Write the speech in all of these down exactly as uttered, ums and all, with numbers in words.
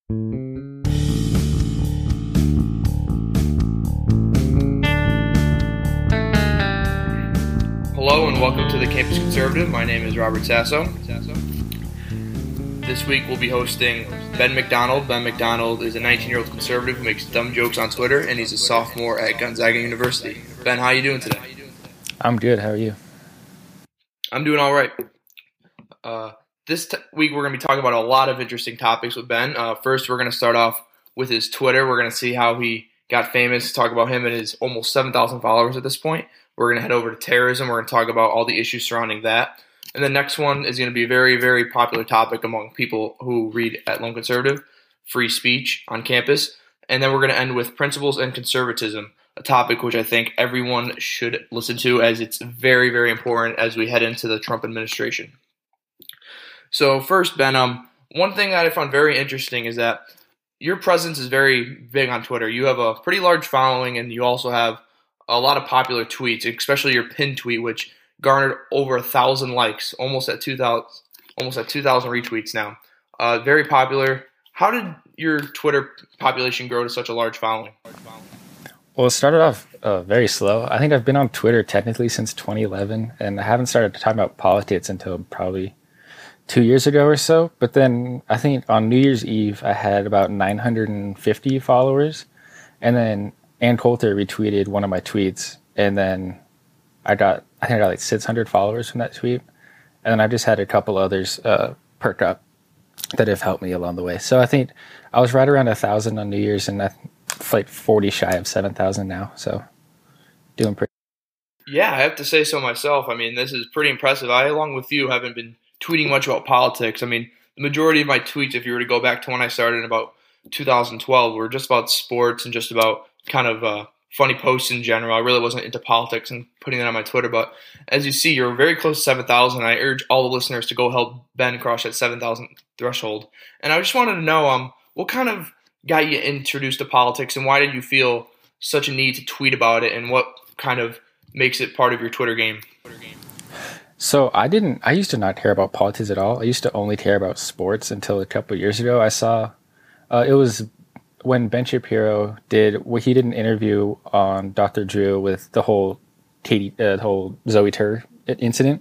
Hello and welcome to the Campus Conservative. My name is Robert Sasso. This week we'll be hosting Ben McDonald. Ben McDonald is a nineteen-year-old conservative who makes dumb jokes on Twitter, and he's a sophomore at Gonzaga University. Ben, how are you doing today? I'm good. How are you? I'm doing all right. Uh, this t- week we're going to be talking about a lot of interesting topics with Ben. Uh, first, we're going to start off with his Twitter. We're going to see how he got famous, talk about him and his almost seven thousand followers at this point. We're going to head over to terrorism. We're going to talk about all the issues surrounding that. And the next one is going to be a very, very popular topic among people who read at Lone Conservative, free speech on campus. And then we're going to end with principles and conservatism, a topic which I think everyone should listen to as it's very, very important as we head into the Trump administration. So first, Ben, um, one thing that I found very interesting is that your presence is very big on Twitter. You have a pretty large following, and you also have a lot of popular tweets, especially your pinned tweet, which garnered over a thousand likes, almost at two thousand, almost at two thousand retweets now. Uh, very popular. How did your Twitter population grow to such a large following? Well, it started off uh, very slow. I think I've been on Twitter technically since twenty eleven, and I haven't started talking about politics until probably two years ago or so. But then I think on New Year's Eve, I had about nine hundred fifty followers, and then Ann Coulter retweeted one of my tweets, and then I got, I think I got like six hundred followers from that tweet, and then I've just had a couple others uh, perk up that have helped me along the way. So I think I was right around a thousand on New Year's, and I'm like forty shy of seven thousand now, so doing pretty. Yeah, I have to say so myself. I mean, this is pretty impressive. I, along with you, haven't been tweeting much about politics. I mean, the majority of my tweets, if you were to go back to when I started in about two thousand twelve, were just about sports and just about kind of uh, funny posts in general. I really wasn't into politics and putting that on my Twitter. But as you see, you're very close to seven thousand. I urge all the listeners to go help Ben cross that seven thousand threshold. And I just wanted to know um, what kind of got you introduced to politics, and why did you feel such a need to tweet about it, and what kind of makes it part of your Twitter game? So I didn't, I used to not care about politics at all. I used to only care about sports until a couple of years ago. I saw, uh, it was when Ben Shapiro did, well, he did an interview on Doctor Drew with the whole Katie, uh, the whole Zoe Tur incident.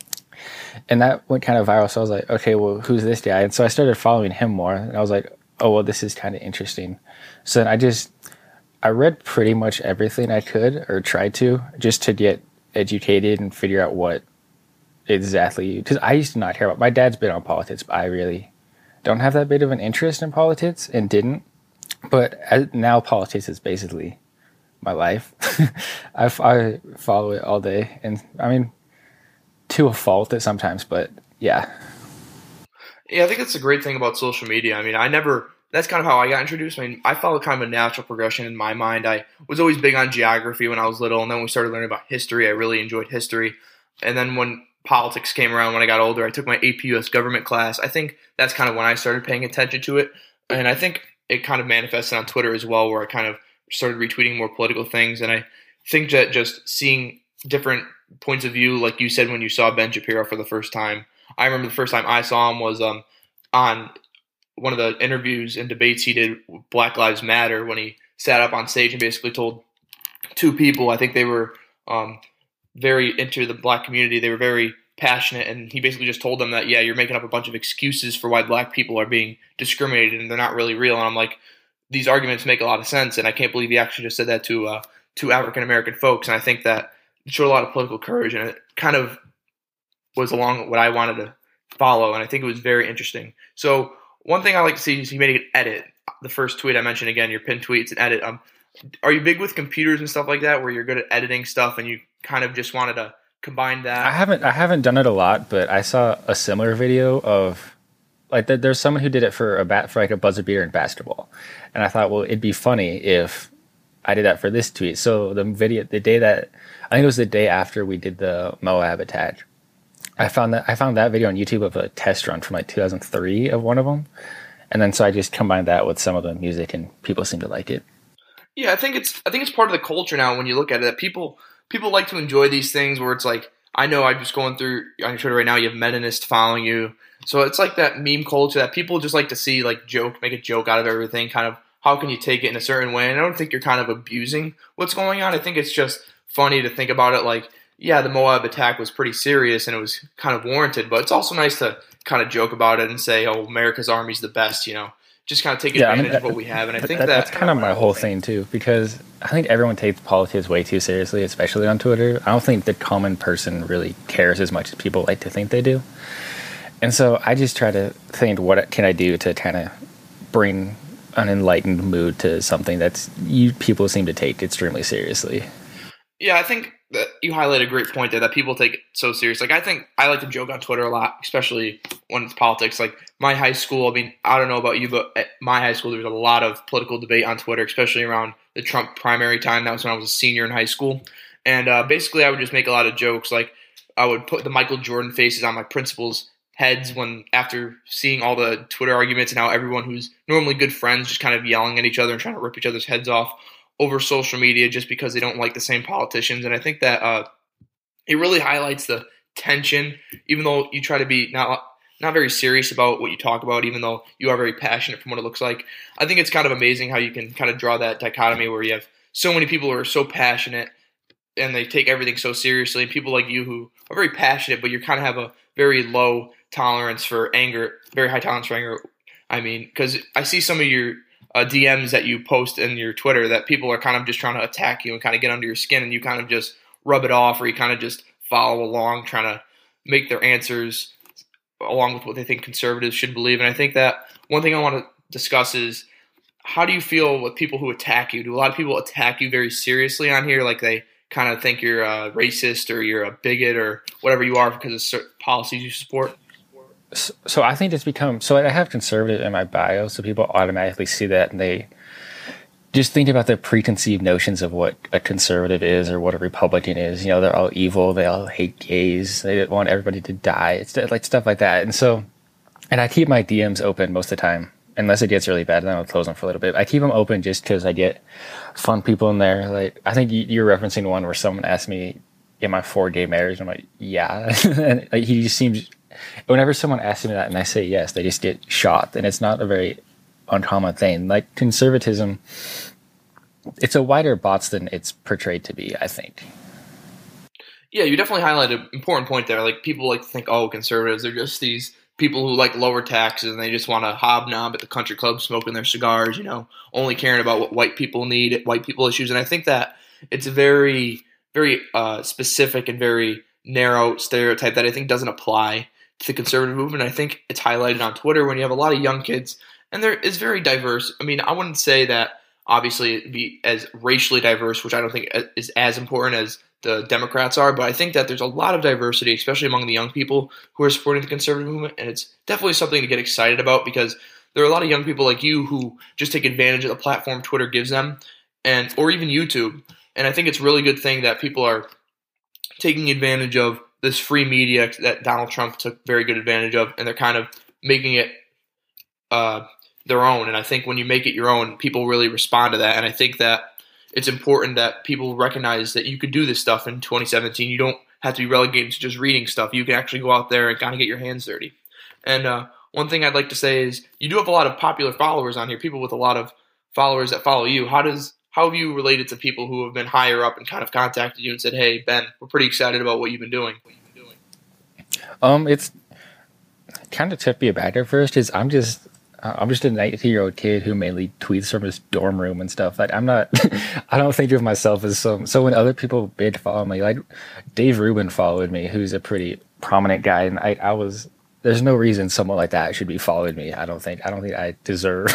And that went kind of viral. So I was like, okay, well, who's this guy? And so I started following him more. And I was like, oh, well, this is kind of interesting. So then I just, I read pretty much everything I could, or tried to, just to get educated and figure out what exactly, because I used to not care about, my dad's been on politics, but I really don't have that big of an interest in politics and didn't. But as, now politics is basically my life. I, I follow it all day. And I mean, to a fault at sometimes, but yeah. Yeah, I think that's a great thing about social media. I mean, I never, that's kind of how I got introduced. I mean, I followed kind of a natural progression in my mind. I was always big on geography when I was little, and then we started learning about history. I really enjoyed history. And then when politics came around when I got older, I took my A P U S government class. I think that's kind of when I started paying attention to it. And I think it kind of manifested on Twitter as well, where I kind of started retweeting more political things. And I think that just seeing different points of view, like you said when you saw Ben Shapiro for the first time, I remember the first time I saw him was um, on one of the interviews and debates he did with Black Lives Matter, when he sat up on stage and basically told two people, I think they were um, very into the black community, they were very passionate, and he basically just told them that, yeah, you're making up a bunch of excuses for why black people are being discriminated and they're not really real. And I'm like, these arguments make a lot of sense, and I can't believe he actually just said that to uh, two African-American folks. And I think that it showed a lot of political courage, and it kind of was along what I wanted to follow, and I think it was very interesting. So one thing I like to see is he made an edit. The first tweet I mentioned, again, your pinned tweet, it's an edit. Um, are you big with computers and stuff like that, where you're good at editing stuff and you kind of just wanted to combine that? I haven't I haven't done it a lot, but I saw a similar video of, like, there's someone who did it for a bat for like a buzzer beater in basketball, and I thought, well, it'd be funny if I did that for this tweet. So the video, the day that, I think it was the day after we did the Moab attack, I found that I found that video on YouTube of a test run from like two thousand three of one of them, and then so I just combined that with some of the music, and people seem to like it. Yeah, I think it's I think it's part of the culture now when you look at it. That people people like to enjoy these things where it's like, I know I'm just going through on your Twitter right now, you have Meninist following you, So it's like that meme culture that people just like to see, like joke, make a joke out of everything. Kind of how can you take it in a certain way? And I don't think you're kind of abusing what's going on. I think it's just funny to think about it like, yeah, the Moab attack was pretty serious and it was kind of warranted, but it's also nice to kind of joke about it and say, oh, America's Army's the best, you know, just kind of take Yeah, I advantage mean, that, of what we have. And I think that, that that's kind of my whole thing too, because I think everyone takes politics way too seriously, especially on Twitter. I don't think the common person really cares as much as people like to think they do. And so I just try to think, what can I do to kind of bring an enlightened mood to something that's you people seem to take extremely seriously. Yeah, I think that you highlight a great point there that people take it so serious. Like, I think I like to joke on Twitter a lot, especially when it's politics. Like, my high school, I mean, I don't know about you, but at my high school, there was a lot of political debate on Twitter, especially around the Trump primary time. That was when I was a senior in high school. And uh, basically, I would just make a lot of jokes. Like, I would put the Michael Jordan faces on my principal's heads when after seeing all the Twitter arguments and how everyone who's normally good friends just kind of yelling at each other and trying to rip each other's heads off over social media just because they don't like the same politicians. And I think that uh, it really highlights the tension, even though you try to be not not very serious about what you talk about, even though you are very passionate from what it looks like. I think it's kind of amazing how you can kind of draw that dichotomy where you have so many people who are so passionate and they take everything so seriously, and people like you who are very passionate, but you kind of have a very low tolerance for anger, very high tolerance for anger. I mean, because I see some of your uh, D Ms that you post in your Twitter that people are kind of just trying to attack you and kind of get under your skin, and you kind of just rub it off, or you kind of just follow along, trying to make their answers along with what they think conservatives should believe. And I think that one thing I want to discuss is, how do you feel with people who attack you? Do a lot of people attack you very seriously on here, like they kind of think you're a racist or you're a bigot or whatever you are because of certain policies you support? So I think it's become, so I have conservative in my bio, so people automatically see that and they just think about the preconceived notions of what a conservative is or what a Republican is. You know, they're all evil, they all hate gays, they want everybody to die. It's like stuff like that. And so, and I keep my D Ms open most of the time, unless it gets really bad, then I'll close them for a little bit. I keep them open just because I get fun people in there. Like, I think you're referencing one where someone asked me, am I for gay marriage? I'm like, yeah. And he just seems, whenever someone asks me that and I say yes, they just get shot. And it's not a very uncommon thing. Like, conservatism, it's a wider box than it's portrayed to be, I think. Yeah, you definitely highlight an important point there. Like, people like to think, oh, conservatives are just these people who like lower taxes and they just want to hobnob at the country club smoking their cigars, you know, only caring about what white people need, white people issues. And I think that it's a very, very uh, specific and very narrow stereotype that I think doesn't apply to the conservative movement. I think it's highlighted on Twitter when you have a lot of young kids, and there is very diverse. I mean, I wouldn't say that obviously it'd be as racially diverse, which I don't think is as important as the Democrats are, but I think that there's a lot of diversity, especially among the young people who are supporting the conservative movement, and it's definitely something to get excited about because there are a lot of young people like you who just take advantage of the platform Twitter gives them, and or even YouTube. And I think it's a really good thing that people are taking advantage of this free media that Donald Trump took very good advantage of, and they're kind of making it uh, their own. And I think when you make it your own, people really respond to that. And I think that it's important that people recognize that you could do this stuff in twenty seventeen. You don't have to be relegated to just reading stuff. You can actually go out there and kind of get your hands dirty. And uh, one thing I'd like to say is you do have a lot of popular followers on here, people with a lot of followers that follow you. How does how have you related to people who have been higher up and kind of contacted you and said, hey, Ben, we're pretty excited about what you've been doing? Um, it's kind of took me aback at first. Is I'm just Uh, I'm just a nineteen-year-old kid who mainly tweets from his dorm room and stuff. Like, I'm not, I don't think of myself as some. So when other people bid follow me, like Dave Rubin followed me, who's a pretty prominent guy, and I, I was. There's no reason someone like that should be following me. I don't think. I don't think I deserve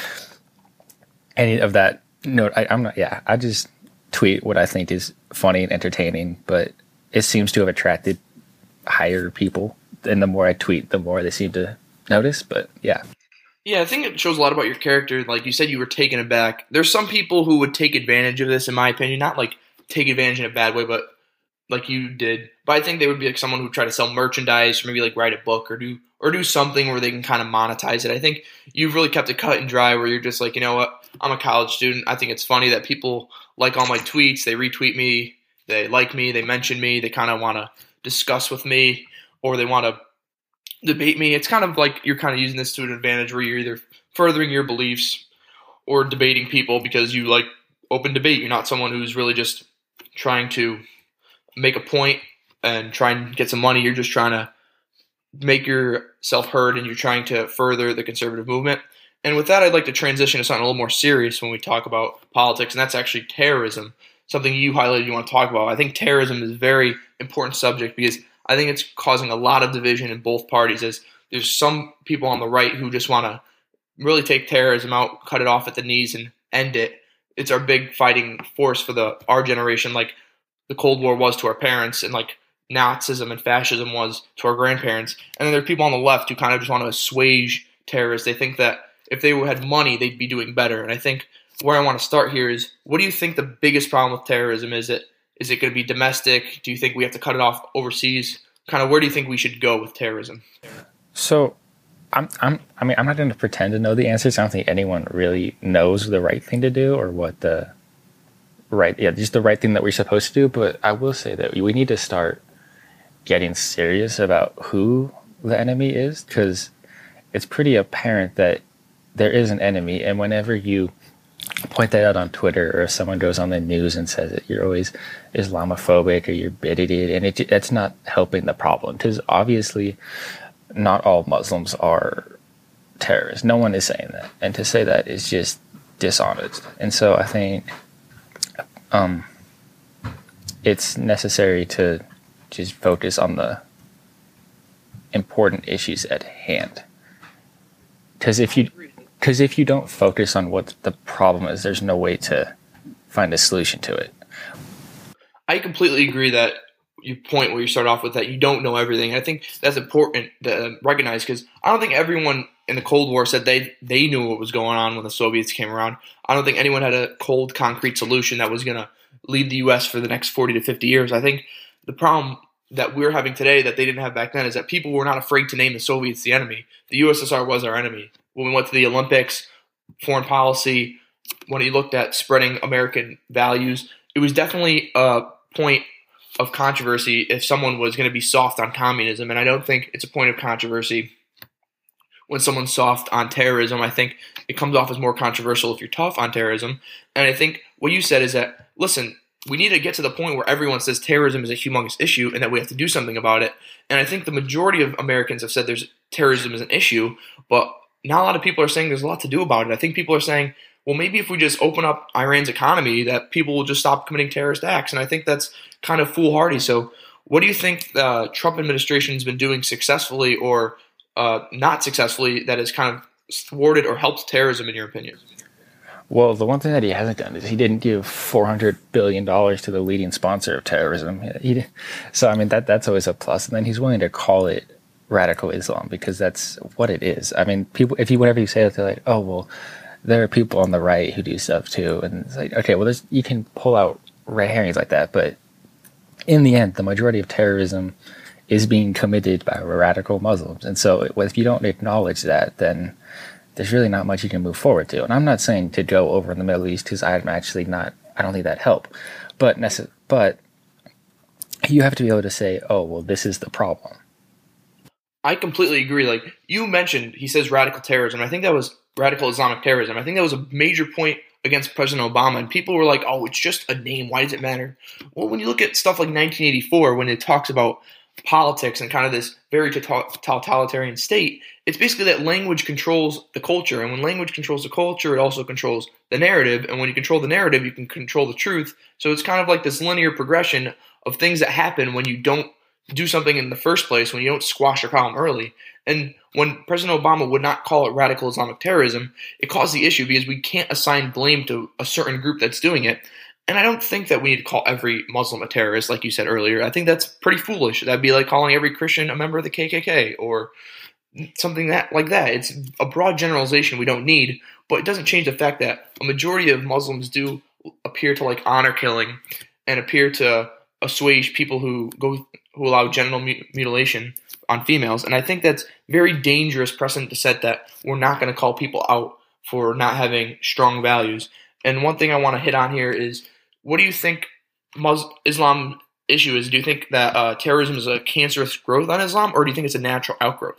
any of that. No, I, I'm not. Yeah, I just tweet what I think is funny and entertaining, but it seems to have attracted higher people. And the more I tweet, the more they seem to notice. But yeah. Yeah, I think it shows a lot about your character. Like you said, you were taken aback. There's some people who would take advantage of this, in my opinion. Not like take advantage in a bad way, but like you did. But I think they would be like someone who would try to sell merchandise or maybe like write a book or do or do something where they can kind of monetize it. I think you've really kept it cut and dry where you're just like, you know what, I'm a college student. I think it's funny that people like all my tweets. They retweet me. They like me. They mention me. They kind of want to discuss with me, or they want to debate me. It's kind of like you're kind of using this to an advantage where you're either furthering your beliefs or debating people because you like open debate. You're not someone who's really just trying to make a point and try and get some money. You're just trying to make yourself heard and you're trying to further the conservative movement. And with that, I'd like to transition to something a little more serious when we talk about politics, and that's actually terrorism, something you highlighted you want to talk about. I think terrorism is a very important subject because I think it's causing a lot of division in both parties, as there's some people on the right who just want to really take terrorism out, cut it off at the knees, and end it. It's our big fighting force for the our generation, like the Cold War was to our parents, and like Nazism and fascism was to our grandparents. And then there are people on the left who kind of just want to assuage terrorists. They think that if they had money, they'd be doing better. And I think where I want to start here is, what do you think the biggest problem with terrorism is? It is it going to be domestic? Do you think we have to cut it off overseas? Kind of where do you think we should go with terrorism? So, I'm, I'm, I mean, I'm not going to pretend to know the answers. I don't think anyone really knows the right thing to do or what the right, yeah, just the right thing that we're supposed to do. But I will say that we need to start getting serious about who the enemy is, because it's pretty apparent that there is an enemy, and whenever you point that out on Twitter or if someone goes on the news and says that you're always Islamophobic or you're bigoted, and it, it's not helping the problem, because obviously not all Muslims are terrorists. No one is saying that, and to say that is just dishonest. And so I think um, it's necessary to just focus on the important issues at hand, because if you Because if you don't focus on what the problem is, there's no way to find a solution to it. I completely agree that your point where you start off with that you don't know everything. I think that's important to recognize, because I don't think everyone in the Cold War said they, they knew what was going on when the Soviets came around. I don't think anyone had a cold, concrete solution that was going to lead the U S for the next forty to fifty years. I think the problem that we're having today that they didn't have back then is that people were not afraid to name the Soviets the enemy. The U S S R was our enemy. When we went to the Olympics, foreign policy, when he looked at spreading American values, it was definitely a point of controversy if someone was going to be soft on communism. And I don't think it's a point of controversy when someone's soft on terrorism. I think it comes off as more controversial if you're tough on terrorism. And I think what you said is that, listen, we need to get to the point where everyone says terrorism is a humongous issue and that we have to do something about it. And I think the majority of Americans have said there's terrorism is an issue, but not a lot of people are saying there's a lot to do about it. I think people are saying, well, maybe if we just open up Iran's economy, that people will just stop committing terrorist acts. And I think that's kind of foolhardy. So what do you think the Trump administration has been doing successfully or uh, not successfully that has kind of thwarted or helped terrorism, in your opinion? Well, the one thing that he hasn't done is he didn't give four hundred billion dollars to the leading sponsor of terrorism. He, so, I mean, that that's always a plus. And then he's willing to call it radical Islam, because that's what it is. I mean, people, if you, whenever you say that, they're like, oh, well, there are people on the right who do stuff too. And it's like, okay, well, there's, you can pull out red herrings like that. But in the end, the majority of terrorism is being committed by radical Muslims. And so if you don't acknowledge that, then there's really not much you can move forward to. And I'm not saying to go over in the Middle East, because I'm actually not, I don't think that help. But, necess- but you have to be able to say, oh, well, this is the problem. I completely agree. Like you mentioned, he says radical terrorism. I think that was radical Islamic terrorism. I think that was a major point against President Obama. And people were like, oh, it's just a name. Why does it matter? Well, when you look at stuff like nineteen eighty-four, when it talks about politics and kind of this very totalitarian state, it's basically that language controls the culture. And when language controls the culture, it also controls the narrative. And when you control the narrative, you can control the truth. So it's kind of like this linear progression of things that happen when you don't do something in the first place, when you don't squash a problem early. And when President Obama would not call it radical Islamic terrorism, it caused the issue because we can't assign blame to a certain group that's doing it. And I don't think that we need to call every Muslim a terrorist, like you said earlier. I think that's pretty foolish. That'd be like calling every Christian a member of the K K K or something that like that. It's a broad generalization we don't need, but it doesn't change the fact that a majority of Muslims do appear to like honor killing and appear to assuage people who go who allow genital mutilation on females. And I think that's very dangerous precedent to set, that we're not going to call people out for not having strong values. And one thing I want to hit on here is, what do you think Mus- Islam issue is, do you think that uh, terrorism is a cancerous growth on Islam, or do you think it's a natural outgrowth?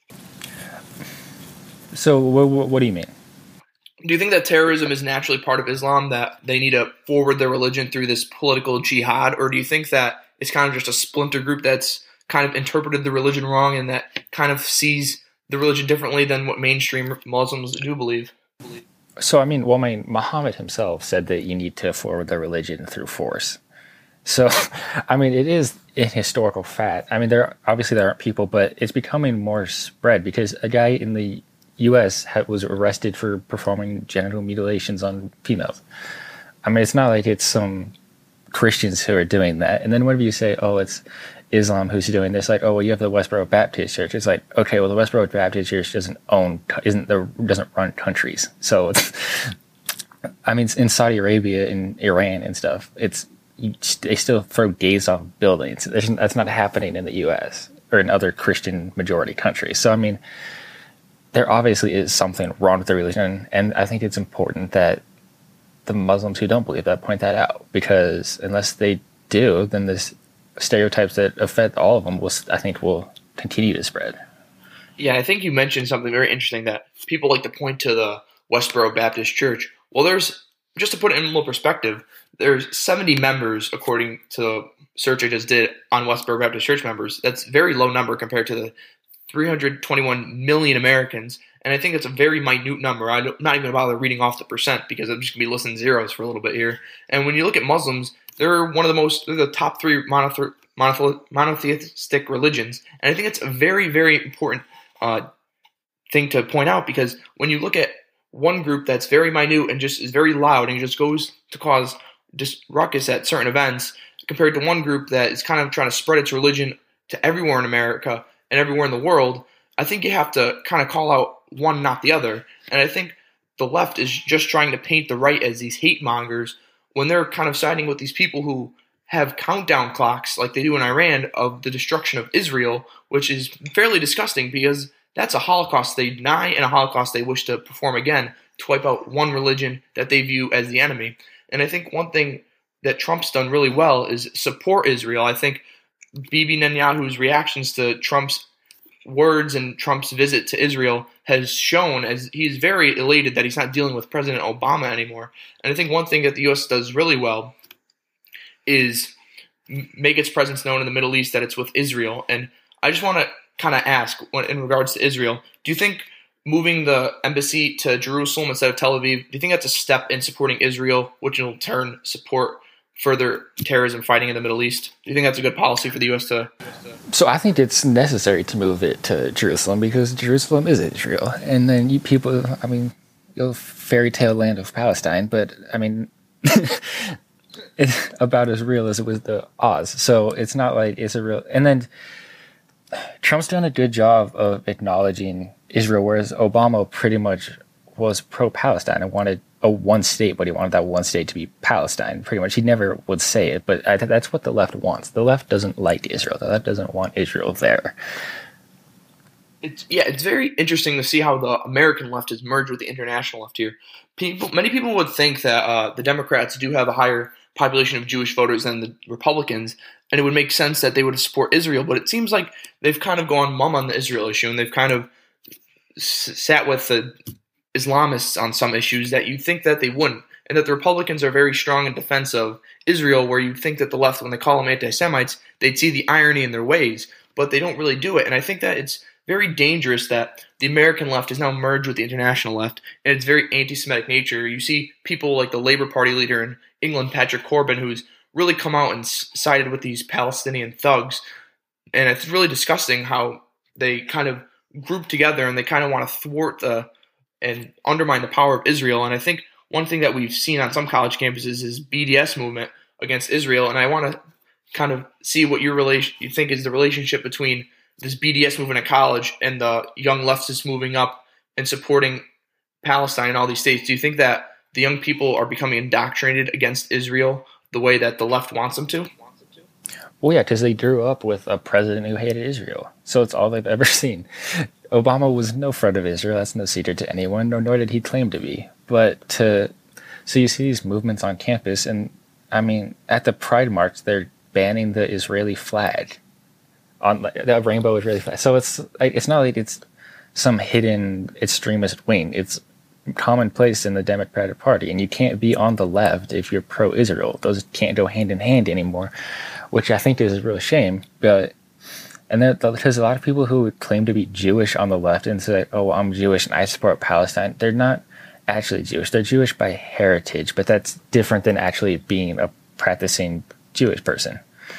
So what, what do you mean? Do you think that terrorism is naturally part of Islam, that they need to forward their religion through this political jihad, or do you think that it's kind of just a splinter group that's kind of interpreted the religion wrong and that kind of sees the religion differently than what mainstream Muslims do believe? So, I mean, well, I mean, Muhammad himself said that you need to forward the religion through force. So, I mean, it is an historical fact. I mean, there obviously there aren't people, but it's becoming more spread because a guy in the U S was arrested for performing genital mutilations on females. I mean, it's not like it's some Christians who are doing that. And then whenever you say, oh, it's Islam who's doing this, like, oh, well, you have the Westboro Baptist Church. It's like, okay, well, the Westboro Baptist Church doesn't own, isn't the doesn't run countries. So, it's, I mean, in Saudi Arabia and Iran and stuff, it's you, they still throw gays off buildings. There's, that's not happening in the U S or in other Christian majority countries. So, I mean, there obviously is something wrong with the religion, and I think it's important that the Muslims who don't believe that point that out, because unless they do, then this stereotypes that affect all of them will, I think, will continue to spread. Yeah, I think you mentioned something very interesting, that people like to point to the Westboro Baptist Church. Well, there's, just to put it in a little perspective, there's seventy members, according to the search I just did on Westboro Baptist Church members. That's a very low number compared to the three hundred twenty-one million Americans, and I think it's a very minute number. I'm not even going to bother reading off the percent because I'm just going to be listing zeros for a little bit here. And when you look at Muslims, they're one of the most, they're the top three monothe- monothe- monotheistic religions, and I think it's a very, very important uh, thing to point out, because when you look at one group that's very minute and just is very loud and just goes to cause just ruckus at certain events, compared to one group that is kind of trying to spread its religion to everywhere in America and everywhere in the world, I think you have to kind of call out one, not the other. And I think the left is just trying to paint the right as these hate mongers when they're kind of siding with these people who have countdown clocks like they do in Iran of the destruction of Israel, which is fairly disgusting because that's a Holocaust they deny and a Holocaust they wish to perform again to wipe out one religion that they view as the enemy. And I think one thing that Trump's done really well is support Israel. I think Bibi Netanyahu's reactions to Trump's words and Trump's visit to Israel has shown as he's very elated that he's not dealing with President Obama anymore. And I think one thing that the U S does really well is make its presence known in the Middle East, that it's with Israel. And I just want to kind of ask, in regards to Israel, do you think moving the embassy to Jerusalem instead of Tel Aviv, do you think that's a step in supporting Israel, which will in turn support further terrorism fighting in the Middle East? Do you think that's a good policy for the U S to? So I think it's necessary to move it to Jerusalem because Jerusalem is Israel, and then you people, I mean, you fairy tale land of Palestine, but I mean, it's about as real as it was the Oz. So it's not like it's a real. And then Trump's done a good job of acknowledging Israel, whereas Obama pretty much was pro-Palestine and wanted a one state, but he wanted that one state to be Palestine. Pretty much, he never would say it, but I th- that's what the left wants. The left doesn't like Israel. The left doesn't want Israel there. It's, yeah, it's very interesting to see how the American left has merged with the international left here. People, many people would think that uh, the Democrats do have a higher population of Jewish voters than the Republicans, and it would make sense that they would support Israel. But it seems like they've kind of gone mum on the Israel issue, and they've kind of s- sat with the Islamists on some issues that you'd think that they wouldn't, and that the Republicans are very strong in defense of Israel, where you'd think that the left, when they call them anti-Semites, they'd see the irony in their ways, but they don't really do it. And I think that it's very dangerous that the American left is now merged with the international left, and it's very anti-Semitic nature. You see people like the Labour Party leader in England, Patrick Corbyn, who's really come out and sided with these Palestinian thugs, and it's really disgusting how they kind of group together and they kind of want to thwart the and undermine the power of Israel. And I think one thing that we've seen on some college campuses is B D S movement against Israel. And I want to kind of see what your relation you think is the relationship between this B D S movement at college and the young leftists moving up and supporting Palestine in all these states. Do you think that the young people are becoming indoctrinated against Israel the way that the left wants them to? Well, yeah, because they grew up with a president who hated Israel. So it's all they've ever seen. Obama was no friend of Israel. That's no secret to anyone, nor, nor did he claim to be. But to, so you see these movements on campus, and I mean, at the Pride March, they're banning the Israeli flag on the rainbow Israeli flag. So it's like, it's not like it's some hidden extremist wing. It's commonplace in the Democratic Party, and you can't be on the left if you're pro-Israel. Those can't go hand in hand anymore, which I think is a real shame. But and then there's a lot of people who claim to be Jewish on the left and say, "Oh, I'm Jewish and I support Palestine." They're not actually Jewish. They're Jewish by heritage, but that's different than actually being a practicing Jewish person.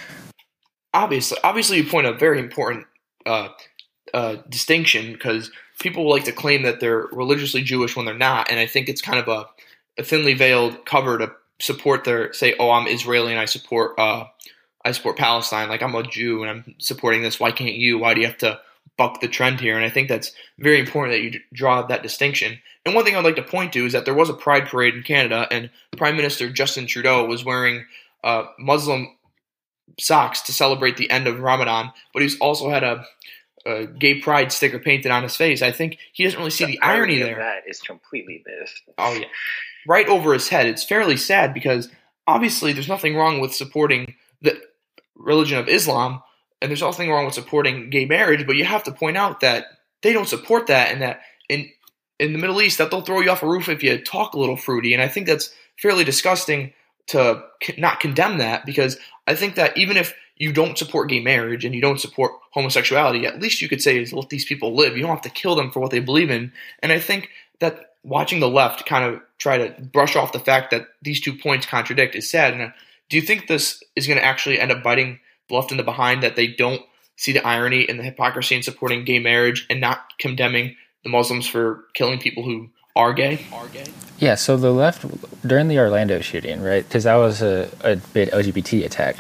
Obviously, obviously, you point a very important uh, uh, distinction, because people like to claim that they're religiously Jewish when they're not, and I think it's kind of a, a thinly veiled cover to support their say, "Oh, I'm Israeli and I support uh, I support Palestine." Like, I'm a Jew and I'm supporting this. Why can't you? Why do you have to buck the trend here? And I think that's very important that you draw that distinction. And one thing I'd like to point to is that there was a Pride parade in Canada, and Prime Minister Justin Trudeau was wearing uh, Muslim socks to celebrate the end of Ramadan, but he's also had a, a gay pride sticker painted on his face. I think he doesn't really see the, the irony, irony there. That is completely missed. Oh yeah, right over his head. It's fairly sad, because obviously there's nothing wrong with supporting the religion of Islam, and there's nothing wrong with supporting gay marriage, but you have to point out that they don't support that, and that in in the Middle East that they'll throw you off a roof if you talk a little fruity. And I think that's fairly disgusting to not condemn that, because I think that even if you don't support gay marriage and you don't support homosexuality, at least you could say is let these people live. You don't have to kill them for what they believe in. And I think that watching the left kind of try to brush off the fact that these two points contradict is sad. And do you think this is going to actually end up biting the left in the behind, that they don't see the irony and the hypocrisy in supporting gay marriage and not condemning the Muslims for killing people who are gay? Are gay? Yeah, so the left, during the Orlando shooting, right, because that was a, a big L G B T attack,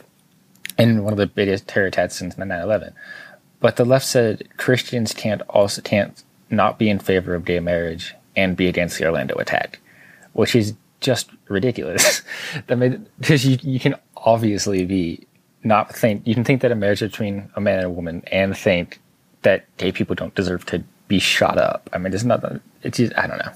and one of the biggest terror attacks since nine eleven. But the left said Christians can't also can't not be in favor of gay marriage and be against the Orlando attack, which is just ridiculous. That made, because you you can obviously be not think you can think that a marriage between a man and a woman and think that gay people don't deserve to be shot up. I mean, it's not. It's just, I don't know.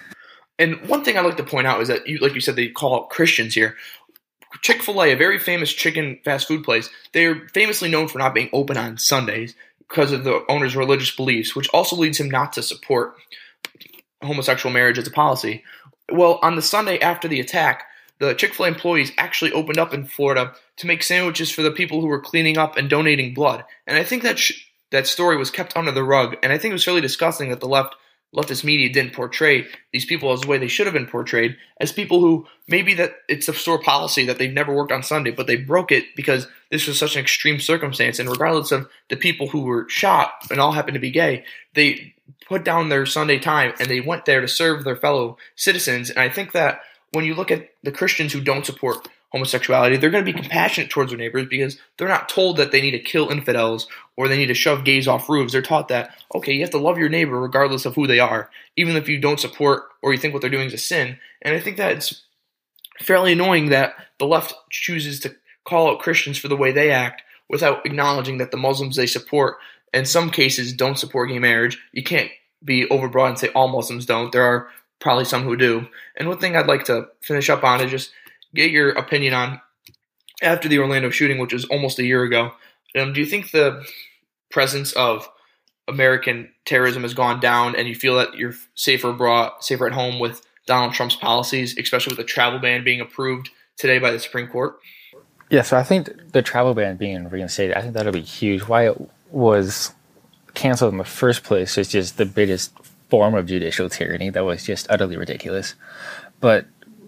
And one thing I'd like to point out is that, you, like you said, they call out Christians here. Chick-fil-A, a very famous chicken fast food place, they're famously known for not being open on Sundays because of the owner's religious beliefs, which also leads him not to support homosexual marriage as a policy. Well, on the Sunday after the attack, the Chick-fil-A employees actually opened up in Florida to make sandwiches for the people who were cleaning up and donating blood. And I think that sh- that story was kept under the rug, and I think it was really disgusting that the left leftist media didn't portray these people as the way they should have been portrayed, as people who maybe that it's a store policy that they've never worked on Sunday, but they broke it because this was such an extreme circumstance. And regardless of the people who were shot and all happened to be gay, they put down their Sunday time and they went there to serve their fellow citizens. And I think that when you look at the Christians who don't support homosexuality, they're going to be compassionate towards their neighbors because they're not told that they need to kill infidels or they need to shove gays off roofs. They're taught that, okay, you have to love your neighbor regardless of who they are, even if you don't support or you think what they're doing is a sin. And I think that it's fairly annoying that the left chooses to call out Christians for the way they act without acknowledging that the Muslims they support, in some cases, don't support gay marriage. You can't be overbroad and say all Muslims don't. There are probably some who do. And one thing I'd like to finish up on is just get your opinion on, after the Orlando shooting, which was almost a year ago, um, do you think the presence of American terrorism has gone down and you feel that you're safer abroad, safer at home with Donald Trump's policies, especially with the travel ban being approved today by the Supreme Court? Yeah, so I think the travel ban being reinstated, I think that'll be huge. Why it was canceled in the first place is just the biggest form of judicial tyranny that was just utterly ridiculous. But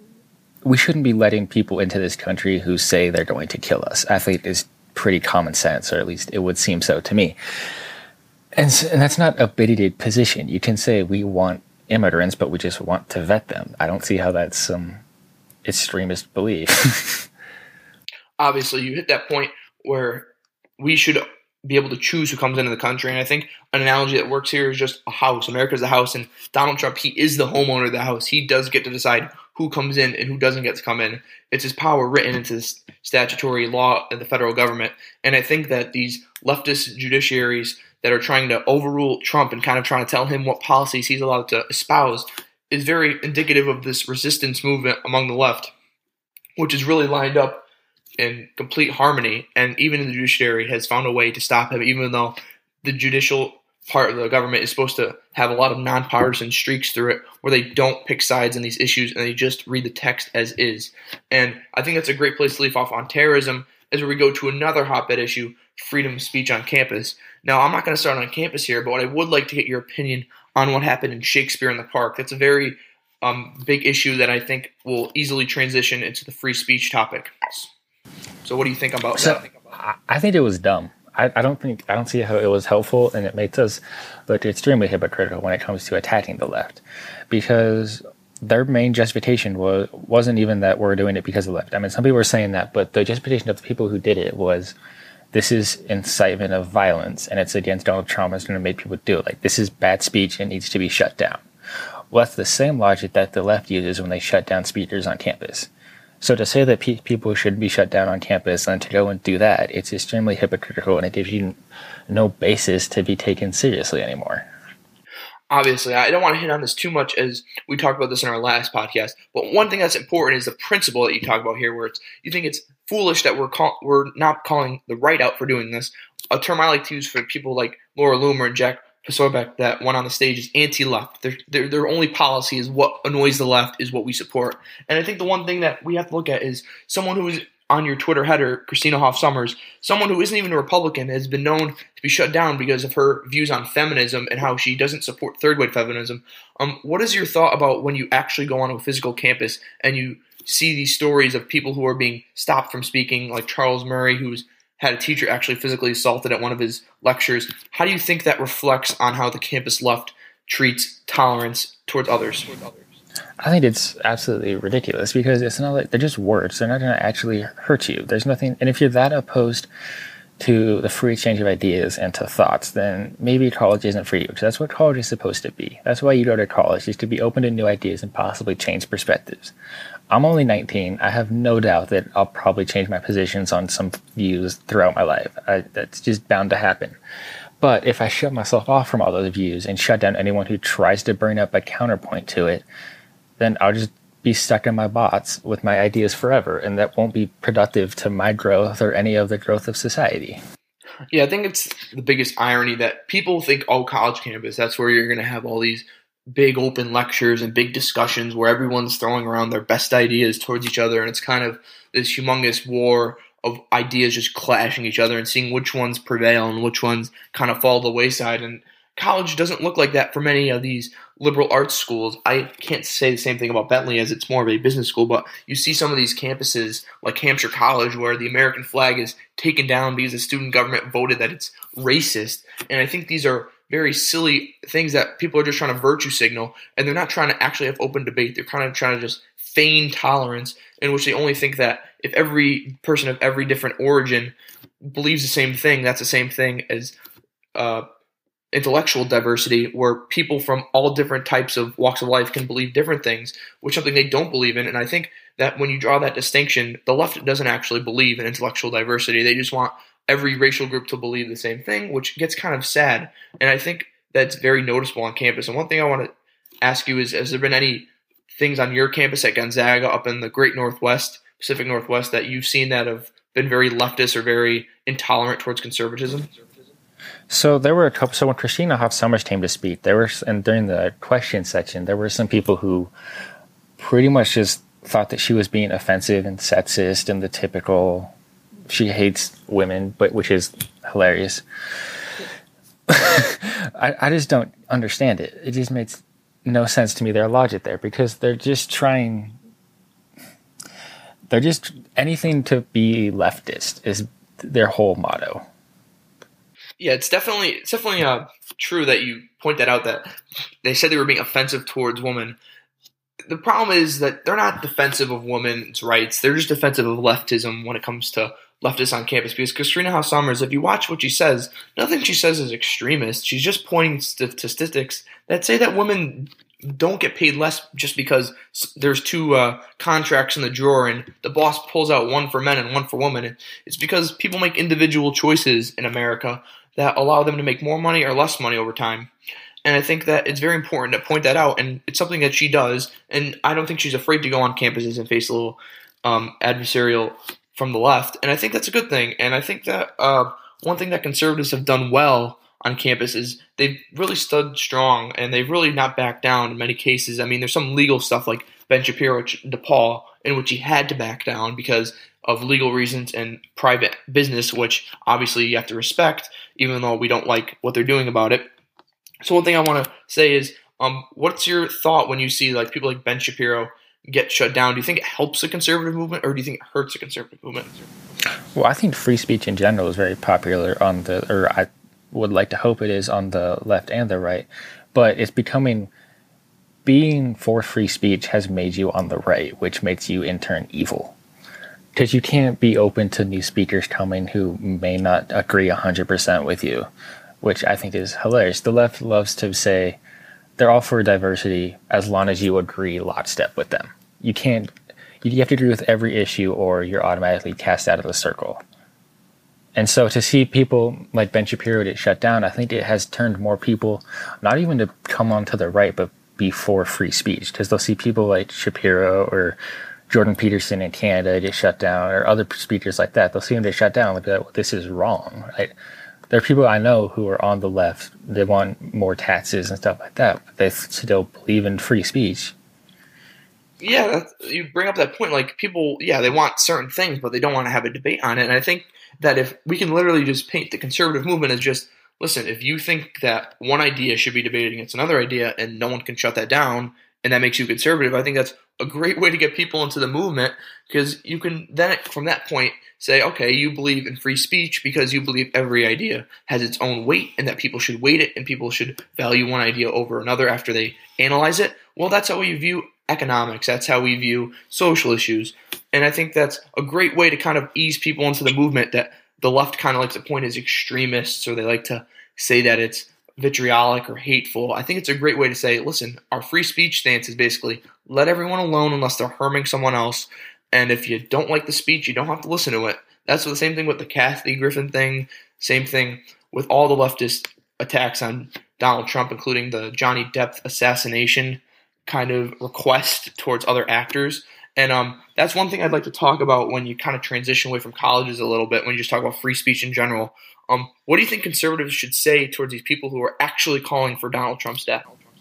we shouldn't be letting people into this country who say they're going to kill us. I think it's pretty common sense, or at least it would seem so to me. And, and that's not a bigoted position. You can say we want immigrants, but we just want to vet them. I don't see how that's some extremist belief. Obviously, you hit that point where we should be able to choose who comes into the country. And I think an analogy that works here is just a house. America's a house, and Donald Trump, he is the homeowner of the house. He does get to decide who comes in and who doesn't get to come in. It's his power written into this statutory law of the federal government. And I think that these leftist judiciaries that are trying to overrule Trump and kind of trying to tell him what policies he's allowed to espouse is very indicative of this resistance movement among the left, which is really lined up in complete harmony, and even the judiciary has found a way to stop him, even though the judicial part of the government is supposed to have a lot of nonpartisan streaks through it where they don't pick sides in these issues and they just read the text as is. And I think that's a great place to leave off on terrorism as we go to another hotbed issue, freedom of speech on campus. Now, I'm not going to start on campus here, but what I would like to get your opinion on what happened in Shakespeare in the Park. That's a very um, big issue that I think will easily transition into the free speech topic. So what do you think about so, that? I think it was dumb. I, I don't think I don't see how it was helpful, and it makes us look extremely hypocritical when it comes to attacking the left, because their main justification was wasn't even that we're doing it because of the left. I mean, some people were saying that, but the justification of the people who did it was this is incitement of violence, and it's against Donald Trump. It's going to make people do it. Like, this is bad speech and needs to be shut down. Well, that's the same logic that the left uses when they shut down speakers on campus. So to say that pe- people should be shut down on campus and to go and do that, it's extremely hypocritical, and it gives you no basis to be taken seriously anymore. Obviously, I don't want to hit on this too much as we talked about this in our last podcast, but one thing that's important is the principle that you talk about here, where it's you think it's foolish that we're call, we're not calling the right out for doing this. A term I like to use for people like Laura Loomer and Jack Posobiec that went on the stage is anti-left. Their, their, their only policy is what annoys the left is what we support. And I think the one thing that we have to look at is someone who is on your Twitter header, Christina Hoff Sommers, someone who isn't even a Republican, has been known to be shut down because of her views on feminism and how she doesn't support third-wave feminism. Um, what is your thought about when you actually go on a physical campus and you see these stories of people who are being stopped from speaking, like Charles Murray, who's had a teacher actually physically assaulted at one of his lectures? How do you think that reflects on how the campus left treats tolerance towards others? I think it's absolutely ridiculous, because it's not like they're just words. They're not going to actually hurt you. There's nothing, and if you're that opposed to the free exchange of ideas and to thoughts, then maybe college isn't for you, because that's what college is supposed to be. That's why you go to college, is to be open to new ideas and possibly change perspectives. I'm only nineteen. I have no doubt that I'll probably change my positions on some views throughout my life. I, that's just bound to happen. But if I shut myself off from all those views and shut down anyone who tries to bring up a counterpoint to it, then I'll just be stuck in my box with my ideas forever, and that won't be productive to my growth or any of the growth of society. Yeah, I think it's the biggest irony that people think, oh, college campus, that's where you're going to have all these big open lectures and big discussions where everyone's throwing around their best ideas towards each other, and it's kind of this humongous war of ideas just clashing each other and seeing which ones prevail and which ones kind of fall to the wayside. And college doesn't look like that for many of these liberal arts schools. I can't say the same thing about Bentley, as it's more of a business school, but you see some of these campuses like Hampshire College where the American flag is taken down because the student government voted that it's racist. And I think these are very silly things that people are just trying to virtue signal, and they're not trying to actually have open debate. They're kind of trying to just feign tolerance, in which they only think that if every person of every different origin believes the same thing, that's the same thing as uh, intellectual diversity, where people from all different types of walks of life can believe different things, which is something they don't believe in. And I think that when you draw that distinction, the left doesn't actually believe in intellectual diversity. They just want every racial group to believe the same thing, which gets kind of sad. And I think that's very noticeable on campus. And one thing I want to ask you is, has there been any things on your campus at Gonzaga up in the Great Northwest, Pacific Northwest, that you've seen that have been very leftist or very intolerant towards conservatism? So there were a couple. So when Christina Hoff Sommers came to speak, there were, and during the question section, there were some people who pretty much just thought that she was being offensive and sexist and the typical she hates women, but which is hilarious. I, I just don't understand it. It just makes no sense to me, their logic there, because they're just trying, they're just, anything to be leftist is their whole motto. Yeah, it's definitely it's definitely uh, true that you point that out, that they said they were being offensive towards women. The problem is that they're not defensive of women's rights. They're just defensive of leftism when it comes to leftists on campus. Because Christina Hoff Sommers, if you watch what she says, nothing she says is extremist. She's just pointing to statistics that say that women don't get paid less just because there's two uh, contracts in the drawer and the boss pulls out one for men and one for women. It's because people make individual choices in America that allow them to make more money or less money over time. And I think that it's very important to point that out, and it's something that she does. And I don't think she's afraid to go on campuses and face a little um, adversarial from the left, and I think that's a good thing. And I think that uh, one thing that conservatives have done well on campus is they've really stood strong, and they've really not backed down in many cases. I mean, there's some legal stuff like Ben Shapiro, DePaul, in which he had to back down because of legal reasons and private business, which obviously you have to respect, even though we don't like what they're doing about it. So one thing I want to say is, um, what's your thought when you see like people like Ben Shapiro get shut down? Do you think it helps the conservative movement, or do you think it hurts the conservative movement? Well, I think free speech in general is very popular on the, or I would like to hope it is on the left and the right, but it's becoming, being for free speech has made you on the right, which makes you in turn evil. Because you can't be open to new speakers coming who may not agree one hundred percent with you, which I think is hilarious. The left loves to say they're all for diversity as long as you agree lockstep with them. You can't, you have to agree with every issue or you're automatically cast out of the circle. And so to see people like Ben Shapiro get shut down, I think it has turned more people not even to come onto the right, but be for free speech. Because they'll see people like Shapiro or Jordan Peterson in Canada get shut down, or other speakers like that. They'll see them get shut down and they'll be like, well, this is wrong, right? There are people I know who are on the left. They want more taxes and stuff like that, but they still believe in free speech. Yeah, that's, you bring up that point. Like people, yeah, they want certain things, but they don't want to have a debate on it. And I think that if we can literally just paint the conservative movement as just, listen, if you think that one idea should be debated against another idea and no one can shut that down, and that makes you conservative, I think that's a great way to get people into the movement, because you can then, from that point, say, okay, you believe in free speech because you believe every idea has its own weight and that people should weight it and people should value one idea over another after they analyze it. Well, that's how we view economics. That's how we view social issues. And I think that's a great way to kind of ease people into the movement that the left kind of likes to point as extremists, or they like to say that it's vitriolic or hateful. I think it's a great way to say, listen, our free speech stance is basically let everyone alone unless they're harming someone else. And if you don't like the speech, you don't have to listen to it. That's the same thing with the Kathy Griffin thing. Same thing with all the leftist attacks on Donald Trump, including the Johnny Depp assassination kind of request towards other actors. And um, that's one thing I'd like to talk about when you kind of transition away from colleges a little bit, when you just talk about free speech in general. Um, what do you think conservatives should say towards these people who are actually calling for Donald Trump's death?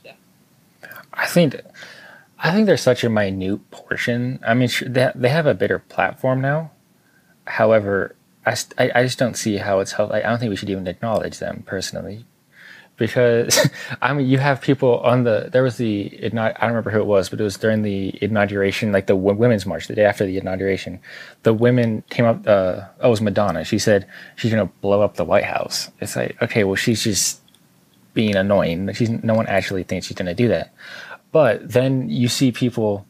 I think I think they're such a minute portion. I mean, sure, they, they have a bigger platform now. However, I, I just don't see how it's helped. I don't think we should even acknowledge them personally. Because, I mean, you have people on the, there was the, I don't remember who it was, but it was during the inauguration, like the Women's March, the day after the inauguration. The women came up, uh, oh, it was Madonna. She said she's going to blow up the White House. It's like, okay, well, she's just being annoying. She's, no one actually thinks she's going to do that. But then you see people,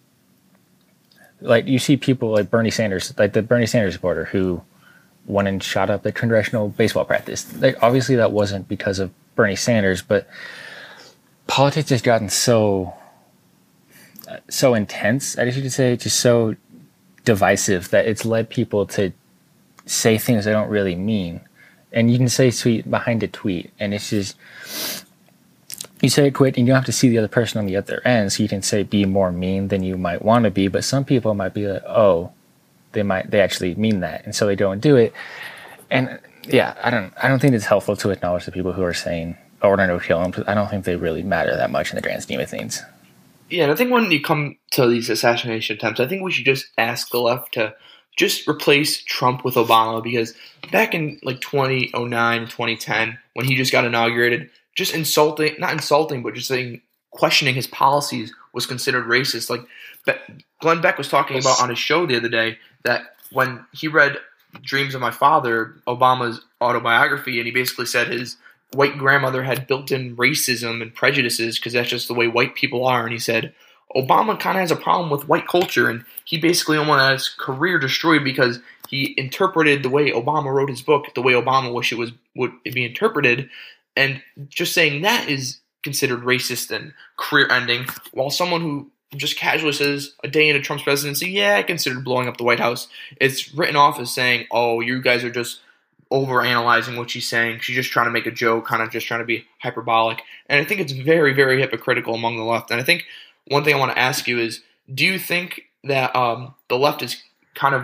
like, you see people like Bernie Sanders, like the Bernie Sanders supporter who went and shot up the congressional baseball practice. Like, obviously that wasn't because of Bernie Sanders, but politics has gotten so so intense, I guess you could say, just so divisive that it's led people to say things they don't really mean. And you can say tweet behind a tweet, and it's just, you say it quick, and you don't have to see the other person on the other end, so you can say be more mean than you might want to be. But some people might be like, oh, they might they actually mean that, and so they don't do it. And yeah, I don't I don't think it's helpful to acknowledge the people who are saying, oh, we're going to kill them, because I don't think they really matter that much in the grand scheme of things. Yeah, and I think when you come to these assassination attempts, I think we should just ask the left to just replace Trump with Obama, because back in like twenty oh nine and twenty ten, when he just got inaugurated, just insulting, not insulting, but just saying, questioning his policies was considered racist. Like Glenn Beck was talking about on his show the other day that when he read Dreams of My Father, Obama's autobiography, and he basically said his white grandmother had built-in racism and prejudices because that's just the way white people are. And he said Obama kind of has a problem with white culture, and he basically almost had his career destroyed because he interpreted the way Obama wrote his book the way Obama wished it was would be interpreted. And just saying that is considered racist and career-ending, while someone who just casually says a day into Trump's presidency, yeah, I considered blowing up the White House, it's written off as saying, oh, you guys are just overanalyzing what she's saying. She's just trying to make a joke, kind of just trying to be hyperbolic. And I think it's very, very hypocritical among the left. And I think one thing I want to ask you is, do you think that um, the left is kind of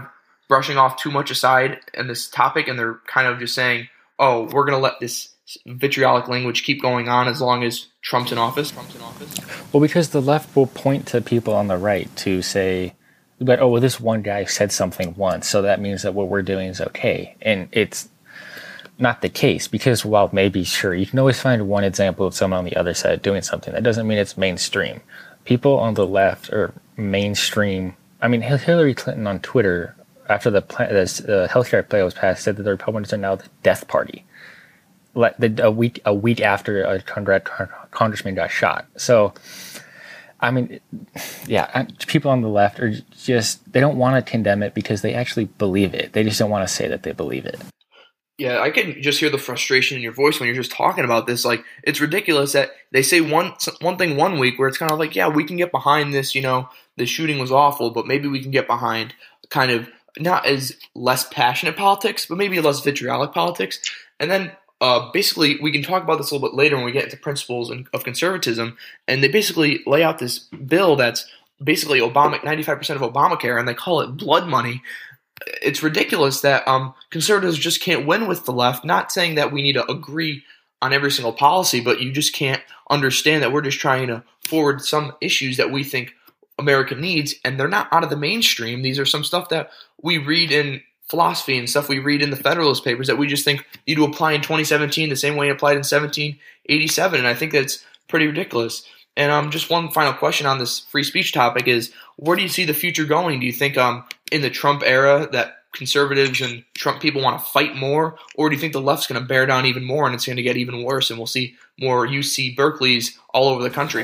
brushing off too much aside in this topic, and they're kind of just saying, oh, we're going to let this vitriolic language keep going on as long as Trump's in office. Trump's in office. Well, because the left will point to people on the right to say, but, oh, well, this one guy said something once, so that means that what we're doing is okay. And it's not the case, because while maybe, sure, you can always find one example of someone on the other side doing something. That doesn't mean it's mainstream. People on the left are mainstream. I mean, Hillary Clinton on Twitter, after the, plan, the uh, healthcare plan was passed, said that the Republicans are now the death party. Like the, a week a week after a congressman got shot. So, I mean, yeah, people on the left are just, they don't want to condemn it because they actually believe it. They just don't want to say that they believe it. Yeah, I can just hear the frustration in your voice when you're just talking about this. Like, it's ridiculous that they say one one thing one week where it's kind of like, yeah, we can get behind this, you know, the shooting was awful, but maybe we can get behind kind of not as less passionate politics, but maybe less vitriolic politics. And then uh, basically we can talk about this a little bit later when we get into principles of conservatism. And they basically lay out this bill that's basically Obama, ninety-five percent of Obamacare, and they call it blood money. It's ridiculous that um, conservatives just can't win with the left. Not saying that we need to agree on every single policy, but you just can't understand that we're just trying to forward some issues that we think America needs, and they're not out of the mainstream. These are some stuff that we read in philosophy and stuff we read in the Federalist Papers that we just think need to apply in twenty seventeen the same way it applied in seventeen eighty-seven, and I think that's pretty ridiculous. And um, just one final question on this free speech topic is, where do you see the future going? Do you think um, in the Trump era that conservatives and Trump people want to fight more, or do you think the left's going to bear down even more and it's going to get even worse and we'll see more U C Berkeleys all over the country?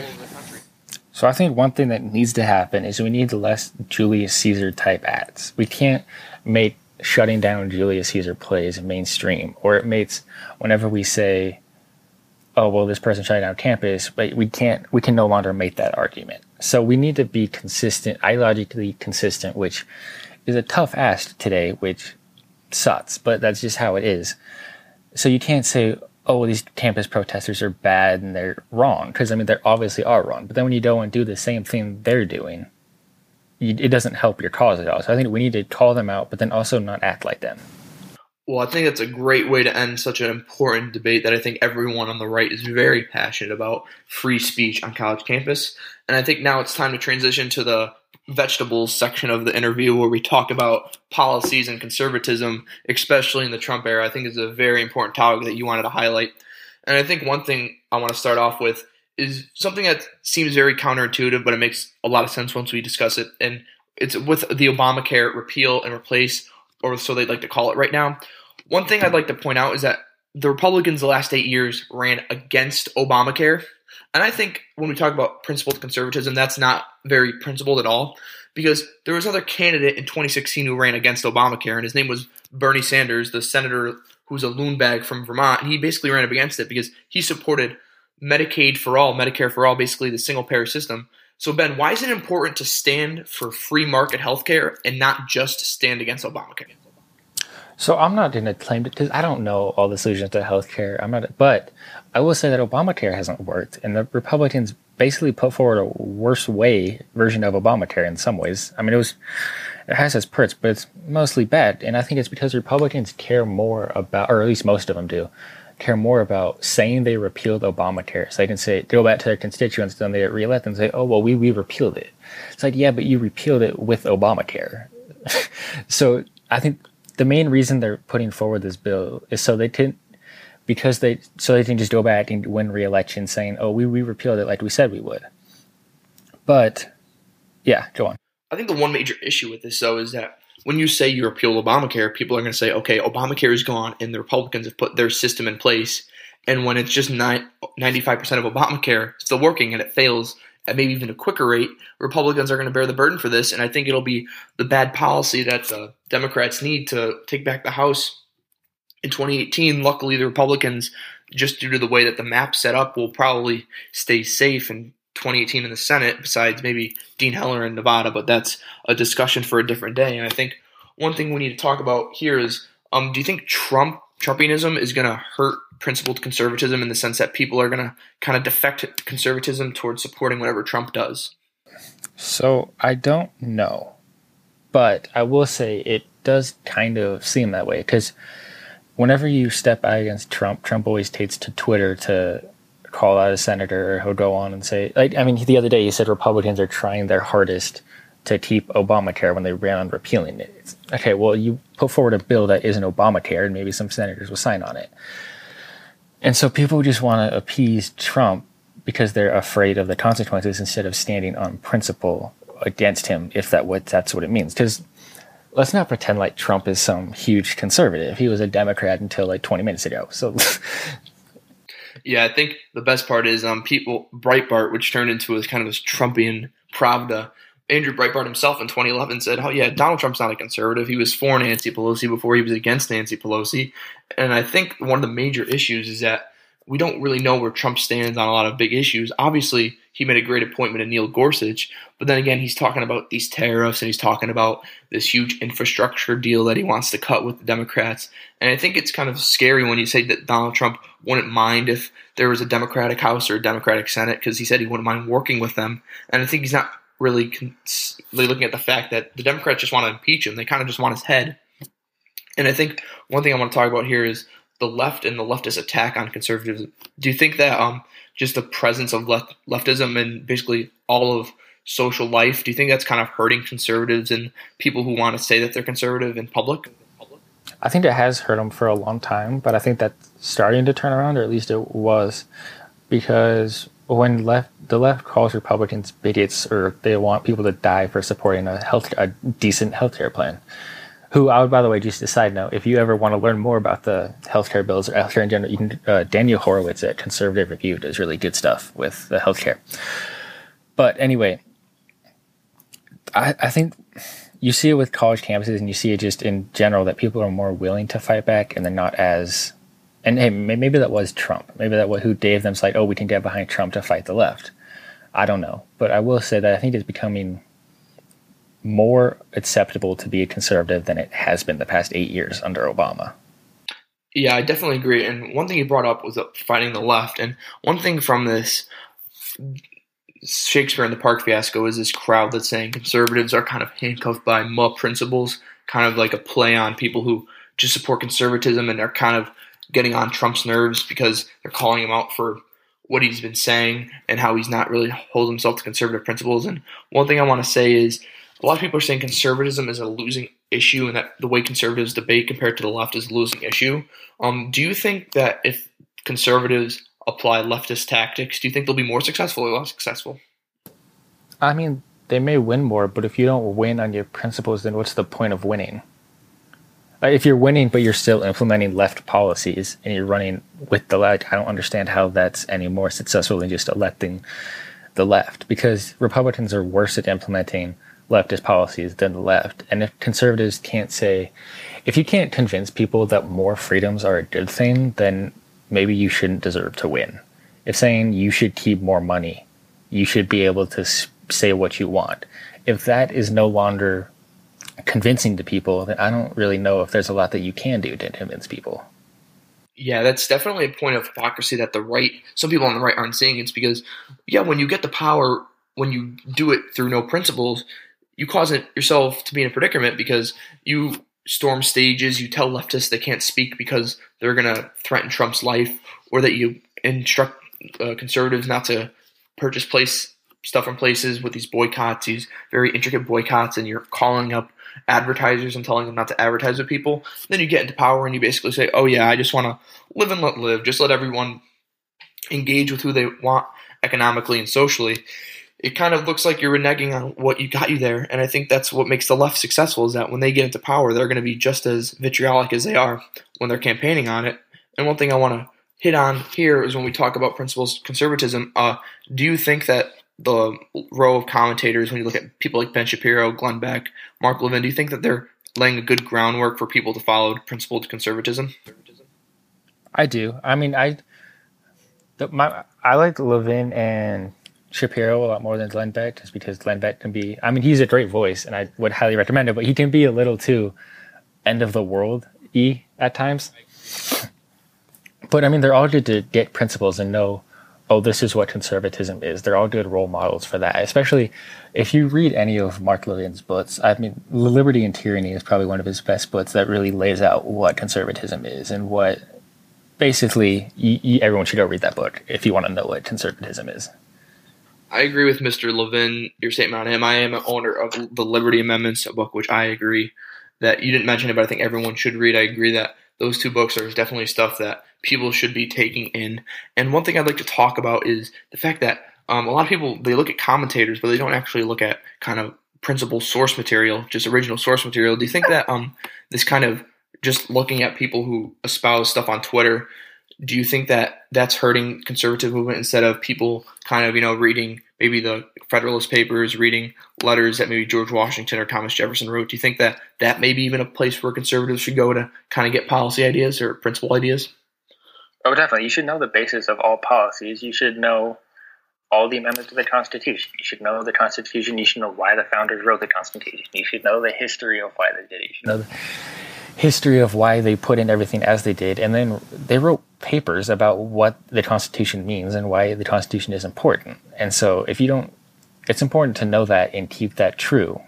So I think one thing that needs to happen is we need less Julius Caesar type ads. We can't make shutting down Julius Caesar plays mainstream, or it makes whenever we say, oh, well, this person shut down campus, but we can't, we can no longer make that argument. So we need to be consistent, ideologically consistent, which is a tough ask today, which sucks, but that's just how it is. So you can't say, oh, these campus protesters are bad and they're wrong, because, I mean, they obviously are wrong. But then when you go and do the same thing they're doing, you, it doesn't help your cause at all. So I think we need to call them out, but then also not act like them. Well, I think that's a great way to end such an important debate that I think everyone on the right is very passionate about, free speech on college campus. And I think now it's time to transition to the vegetables section of the interview where we talk about policies and conservatism, especially in the Trump era. I think is a very important topic that you wanted to highlight. And I think one thing I want to start off with is something that seems very counterintuitive, but it makes a lot of sense once we discuss it. And it's with the Obamacare repeal and replace, or so they'd like to call it right now. One thing I'd like to point out is that the Republicans the last eight years ran against Obamacare. And I think when we talk about principled conservatism, that's not very principled at all, because there was another candidate in twenty sixteen who ran against Obamacare, and his name was Bernie Sanders, the senator who's a loon bag from Vermont. And he basically ran up against it because he supported Medicaid for all, Medicare for all, basically the single-payer system. So, Ben, why is it important to stand for free market healthcare and not just stand against Obamacare? So I'm not going to claim it because I don't know all the solutions to healthcare. I'm not, but I will say that Obamacare hasn't worked, and the Republicans basically put forward a worse way version of Obamacare in some ways. I mean, it was it has its perks, but it's mostly bad, and I think it's because Republicans care more about, or at least most of them do, care more about saying they repealed Obamacare, so they can say go back to their constituents, then they re-elect and say, oh well, we we repealed it. It's like, yeah, but you repealed it with Obamacare. So I think the main reason they're putting forward this bill is so they can, because they, so they can just go back and win re-election saying, oh, we, we repealed it like we said we would. But, yeah, go on. I think the one major issue with this, though, is that when you say you repeal Obamacare, people are going to say, okay, Obamacare is gone and the Republicans have put their system in place. And when it's just ninety-five percent of Obamacare still working and it fails at maybe even a quicker rate, Republicans are going to bear the burden for this, and I think it'll be the bad policy that the Democrats need to take back the House in twenty eighteen. Luckily, the Republicans, just due to the way that the map's set up, will probably stay safe in twenty eighteen in the Senate, besides maybe Dean Heller in Nevada, but that's a discussion for a different day. And I think one thing we need to talk about here is, um, do you think Trump Trumpianism is going to hurt principled conservatism in the sense that people are going to kind of defect conservatism towards supporting whatever Trump does? So I don't know, but I will say it does kind of seem that way because whenever you step out against Trump, Trump always takes to Twitter to call out a senator, or he'll go on and say, like, I mean, the other day he said Republicans are trying their hardest to keep Obamacare when they ran on repealing it. It's, okay, well, you put forward a bill that isn't Obamacare, and maybe some senators will sign on it. And so people just want to appease Trump because they're afraid of the consequences instead of standing on principle against him, if that what that's what it means. Because let's not pretend like Trump is some huge conservative. He was a Democrat until like twenty minutes ago. So, yeah, I think the best part is um people Breitbart, which turned into a kind of this Trumpian Pravda. Andrew Breitbart himself in twenty eleven said, oh yeah, Donald Trump's not a conservative. He was for Nancy Pelosi before he was against Nancy Pelosi. And I think one of the major issues is that we don't really know where Trump stands on a lot of big issues. Obviously, he made a great appointment in Neil Gorsuch, but then again, he's talking about these tariffs and he's talking about this huge infrastructure deal that he wants to cut with the Democrats. And I think it's kind of scary when you say that Donald Trump wouldn't mind if there was a Democratic House or a Democratic Senate, because he said he wouldn't mind working with them. And I think he's not really, cons- really looking at the fact that the Democrats just want to impeach him. They kind of just want his head. And I think one thing I want to talk about here is the left and the leftist attack on conservatives. Do you think that um, just the presence of left, leftism in basically all of social life, do you think that's kind of hurting conservatives and people who want to say that they're conservative in public? I think it has hurt them for a long time, but I think that's starting to turn around, or at least it was, because when left the left calls Republicans bigots, or they want people to die for supporting a health a decent healthcare plan. Who I would, by the way, just a side note, if you ever want to learn more about the healthcare bills or healthcare in general, you can, uh, Daniel Horowitz at Conservative Review does really good stuff with the healthcare. But anyway, I, I think you see it with college campuses, and you see it just in general that people are more willing to fight back, and they're not as. And hey, maybe that was Trump. Maybe that was who gave them like, oh, we can get behind Trump to fight the left. I don't know, but I will say that I think it's becoming more acceptable to be a conservative than it has been the past eight years under Obama. Yeah, I definitely agree. And one thing you brought up was fighting the left. And one thing from this Shakespeare in the Park fiasco is this crowd that's saying conservatives are kind of handcuffed by M U P principles, kind of like a play on people who just support conservatism, and they're kind of getting on Trump's nerves because they're calling him out for what he's been saying and how he's not really holding himself to conservative principles. And one thing I want to say is, a lot of people are saying conservatism is a losing issue, and that the way conservatives debate compared to the left is a losing issue. Um, do you think that if conservatives apply leftist tactics, do you think they'll be more successful or less successful? I mean, they may win more, but if you don't win on your principles, then what's the point of winning? If you're winning, but you're still implementing left policies and you're running with the left, I don't understand how that's any more successful than just electing the left, because Republicans are worse at implementing leftist policies than the left. And if conservatives can't say, if you can't convince people that more freedoms are a good thing, then maybe you shouldn't deserve to win. If saying you should keep more money, you should be able to say what you want, if that is no longer convincing to people, then I don't really know if there's a lot that you can do to convince people. Yeah, that's definitely a point of hypocrisy that the right, some people on the right aren't seeing. It's because, yeah, when you get the power, when you do it through no principles, you cause it yourself to be in a predicament, because you storm stages, you tell leftists they can't speak because they're going to threaten Trump's life, or that you instruct uh, conservatives not to purchase place stuff from places with these boycotts, these very intricate boycotts, and you're calling up advertisers and telling them not to advertise with people. Then you get into power and you basically say, oh yeah, I just want to live and let live, just let everyone engage with who they want economically and socially. It kind of looks like you're reneging on what you got you there. And I think that's what makes the left successful, is that when they get into power, they're going to be just as vitriolic as they are when they're campaigning on it. And one thing I want to hit on here is when we talk about principles conservatism, uh, do you think that the row of commentators, when you look at people like Ben Shapiro, Glenn Beck, Mark Levin, do you think that they're laying a good groundwork for people to follow principled conservatism? I do. I mean, I the, my I like Levin and Shapiro a lot more than Glenn Beck, just because Glenn Beck can be, I mean, he's a great voice and I would highly recommend it, but he can be a little too end of the world-y at times. But I mean, they're all good to get principles and know oh, this is what conservatism is. They're all good role models for that. Especially if you read any of Mark Levin's books. I mean, Liberty and Tyranny is probably one of his best books that really lays out what conservatism is and what basically you, you, everyone should go read that book if you want to know what conservatism is. I agree with Mister Levin, your statement on him. I am an owner of the Liberty Amendments, a book which I agree that you didn't mention it, but I think everyone should read. I agree that those two books are definitely stuff that people should be taking in. And one thing I'd like to talk about is the fact that um, a lot of people, they look at commentators, but they don't actually look at kind of principal source material, just original source material. Do you think that um, this kind of just looking at people who espouse stuff on Twitter, do you think that that's hurting conservative movement instead of people kind of, you know, reading maybe the Federalist Papers, reading letters that maybe George Washington or Thomas Jefferson wrote? Do you think that that may be even a place where conservatives should go to kind of get policy ideas or principle ideas? Oh, definitely. You should know the basis of all policies. You should know all the amendments to the Constitution. You should know the Constitution. You should know why the founders wrote the Constitution. You should know the history of why they did it. You should know the history of why they put in everything as they did, and then they wrote papers about what the Constitution means and why the Constitution is important. And so if you don't, it's important to know that and keep that true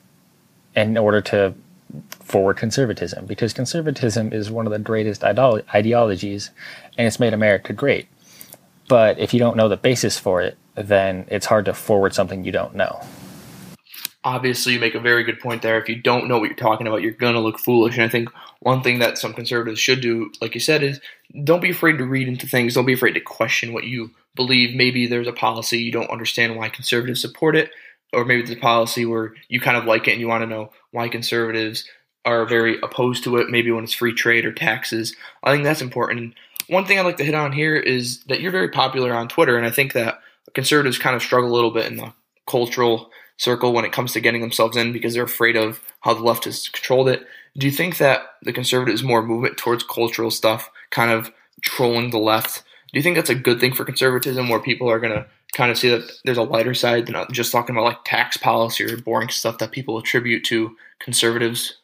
in order to forward conservatism, because conservatism is one of the greatest ideolo- ideologies and it's made America great. But if you don't know the basis for it, then it's hard to forward something you don't know. Obviously, you make a very good point there. If you don't know what you're talking about, you're going to look foolish. And I think one thing that some conservatives should do, like you said, is don't be afraid to read into things. Don't be afraid to question what you believe. Maybe there's a policy you don't understand why conservatives support it, or maybe there's a policy where you kind of like it and you want to know why conservatives are very opposed to it, maybe when it's free trade or taxes. I think that's important. And one thing I'd like to hit on here is that you're very popular on Twitter, and I think that conservatives kind of struggle a little bit in the cultural circle when it comes to getting themselves in because they're afraid of how the left has controlled it. Do you think that the conservatives more movement towards cultural stuff, kind of trolling the left? Do you think that's a good thing for conservatism, where people are going to kind of see that there's a lighter side than just talking about like tax policy or boring stuff that people attribute to conservatives?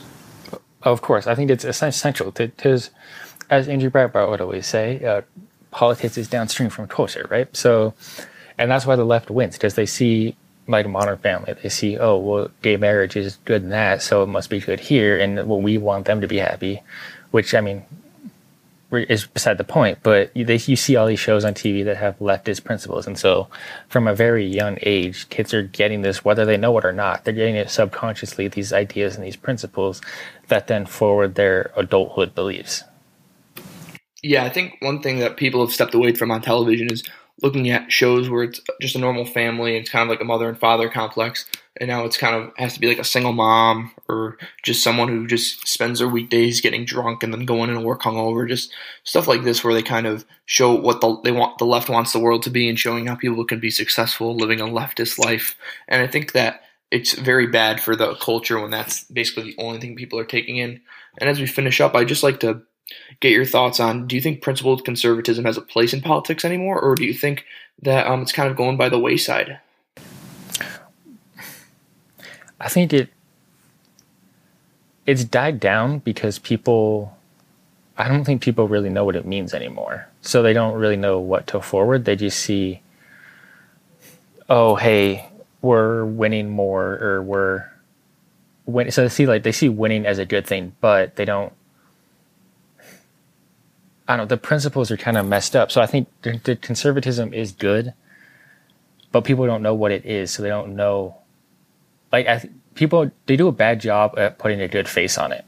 Of course, I think it's essential because, as Andrew Breitbart would always say, uh, politics is downstream from culture, right? So, and that's why the left wins, because they see, like Modern Family, they see, oh, well, gay marriage is good in that, so it must be good here, and well, we want them to be happy, which, I mean, is beside the point, but you, they, you see all these shows on T V that have leftist principles, and so from a very young age, kids are getting this, whether they know it or not, they're getting it subconsciously, these ideas and these principles that then forward their adulthood beliefs. Yeah, I think one thing that people have stepped away from on television is looking at shows where it's just a normal family and it's kind of like a mother and father complex, and now it's kind of has to be like a single mom or just someone who just spends their weekdays getting drunk and then going into work hungover, just stuff like this where they kind of show what the, they want the left wants the world to be and showing how people can be successful living a leftist life. And I think that it's very bad for the culture when that's basically the only thing people are taking in. And as we finish up, I'd just like to get your thoughts on, do you think principled conservatism has a place in politics anymore, or do you think that um, it's kind of going by the wayside? I think it it's died down because people, I don't think people really know what it means anymore. So they don't really know what to forward. They just see, oh, hey, we're winning more, or we're win. So they see like they see winning as a good thing, but they don't. I don't know, the principles are kind of messed up. So I think the, the conservatism is good, but people don't know what it is. So they don't know, like I th- people, they do a bad job at putting a good face on it.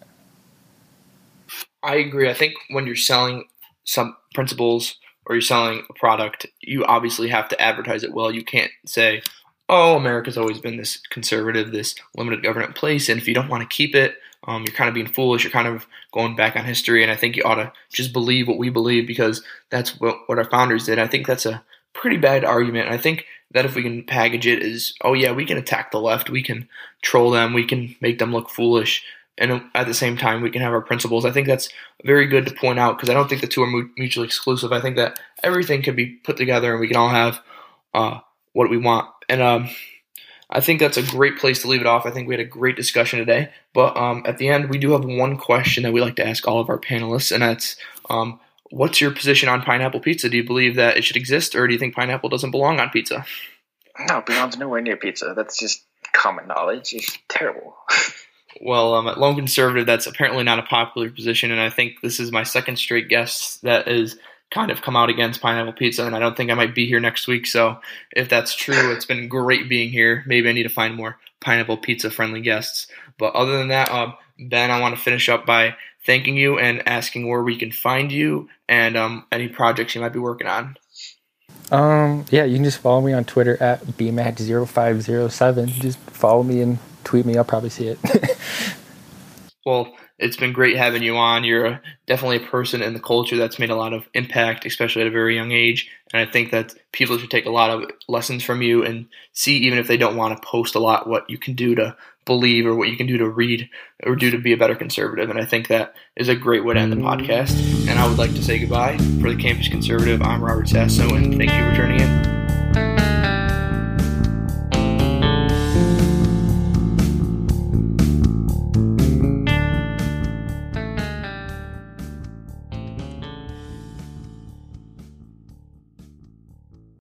I agree. I think when you're selling some principles or you're selling a product, you obviously have to advertise it well. You can't say, oh, America's always been this conservative, this limited government place, and if you don't want to keep it, Um, you're kind of being foolish. You're kind of going back on history, and I think you ought to just believe what we believe because that's what, what our founders did. I think that's a pretty bad argument. I think that if we can package it as, oh yeah, we can attack the left, we can troll them, we can make them look foolish, and at the same time we can have our principles. I think that's very good to point out because I don't think the two are mutually exclusive. I think that everything can be put together and we can all have uh, what we want. And um, I think that's a great place to leave it off. I think we had a great discussion today. But um, at the end, we do have one question that we like to ask all of our panelists, and that's um, what's your position on pineapple pizza? Do you believe that it should exist, or do you think pineapple doesn't belong on pizza? No, belongs nowhere near pizza. That's just common knowledge. It's terrible. Well, um, at Lone Conservative, that's apparently not a popular position, and I think this is my second straight guest that is kind of come out against pineapple pizza, and I don't think I might be here next week. So if that's true, it's been great being here. Maybe I need to find more pineapple pizza friendly guests. But other than that, um, Ben, I want to finish up by thanking you and asking where we can find you and um, any projects you might be working on. Um, yeah, you can just follow me on Twitter at b mac zero five zero seven. Just follow me and tweet me. I'll probably see it. Well, it's been great having you on. You're a, definitely a person in the culture that's made a lot of impact, especially at a very young age. And I think that people should take a lot of lessons from you and see, even if they don't want to post a lot, what you can do to believe or what you can do to read or do to be a better conservative. And I think that is a great way to end the podcast. And I would like to say goodbye. For the Campus Conservative, I'm Robert Sasso, and thank you for tuning in.